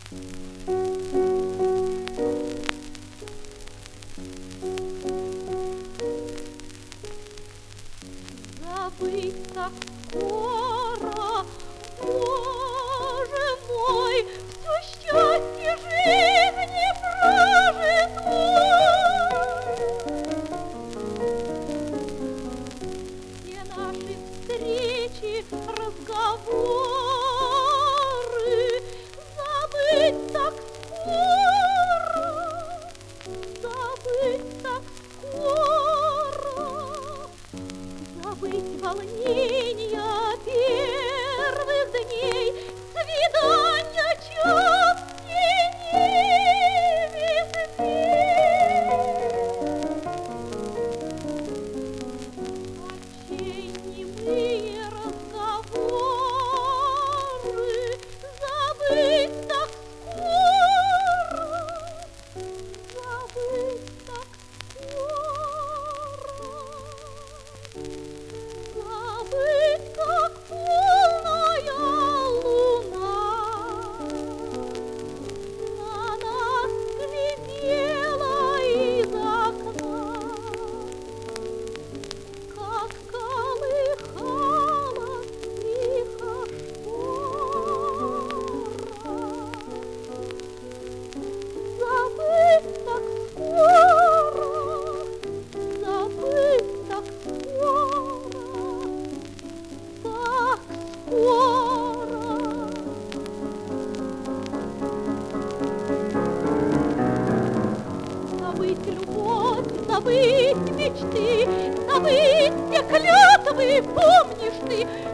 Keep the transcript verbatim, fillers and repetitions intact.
Забыть так скоро, Боже мой, все счастье жизни прожитой. Все наши встречи, разговоры, забыть так скоро, забыть так скоро. Забыть волнения первых дней, свидания частеней везде. Очей немые разговоры, забыть так скоро, забыть так скоро. Забыть, как полная луна на нас глядела из окна, как колыхалась тихо штора. Забыть так скоро, забыть так скоро, так скоро. Забыть любовь, забыть мечты, забыть все клятвы, помнишь ты,